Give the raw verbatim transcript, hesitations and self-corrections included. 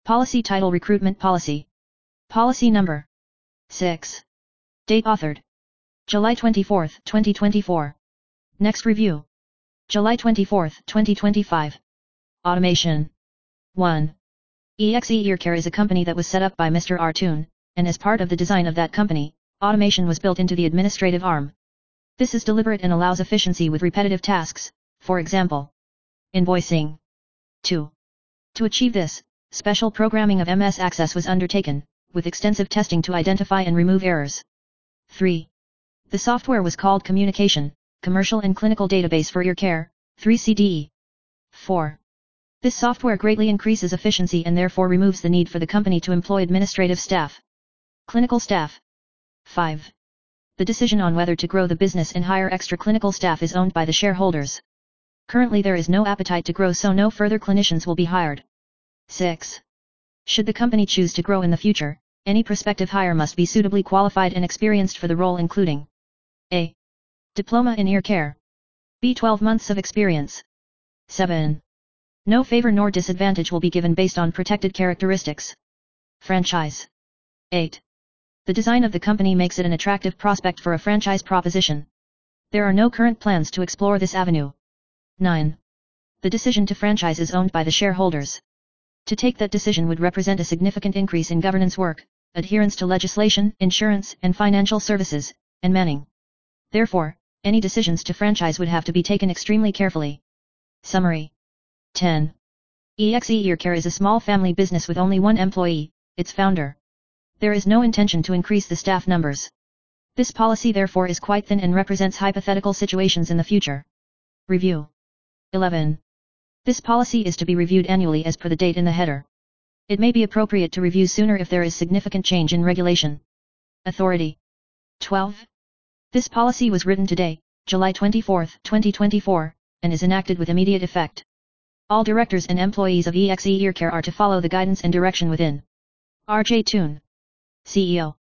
Policy title: Recruitment Policy. Policy number six. Date authored July twenty-fourth, twenty twenty-four. Next review July twenty-fourth, twenty twenty-five. Automation. one. E X E Earcare is a company that was set up by Mister Artoon, and as part of the design of that company, automation was built into the administrative arm. This is deliberate and allows efficiency with repetitive tasks, for example, invoicing. two. To achieve this, special programming of M S Access was undertaken, with extensive testing to identify and remove errors. three. The software was called Communication, Commercial and Clinical Database for Earcare, three C D E. four. This software greatly increases efficiency and therefore removes the need for the company to employ administrative staff. Clinical staff. five. The decision on whether to grow the business and hire extra clinical staff is owned by the shareholders. Currently there is no appetite to grow, so no further clinicians will be hired. six. Should the company choose to grow in the future, any prospective hire must be suitably qualified and experienced for the role, including A. Diploma in ear care. B. twelve months of experience. seven. No favor nor disadvantage will be given based on protected characteristics. Franchise. eight. The design of the company makes it an attractive prospect for a franchise proposition. There are no current plans to explore this avenue. nine. The decision to franchise is owned by the shareholders. To take that decision would represent a significant increase in governance work, adherence to legislation, insurance and financial services, and manning. Therefore, any decisions to franchise would have to be taken extremely carefully. Summary. ten. E X E Earcare is a small family business with only one employee, its founder. There is no intention to increase the staff numbers. This policy therefore is quite thin and represents hypothetical situations in the future. Review. eleven. This policy is to be reviewed annually as per the date in the header. It may be appropriate to review sooner if there is significant change in regulation. Authority. twelve. This policy was written today, July twenty-fourth, twenty twenty-four, and is enacted with immediate effect. All directors and employees of E X E Earcare are to follow the guidance and direction within. R J Toon, C E O.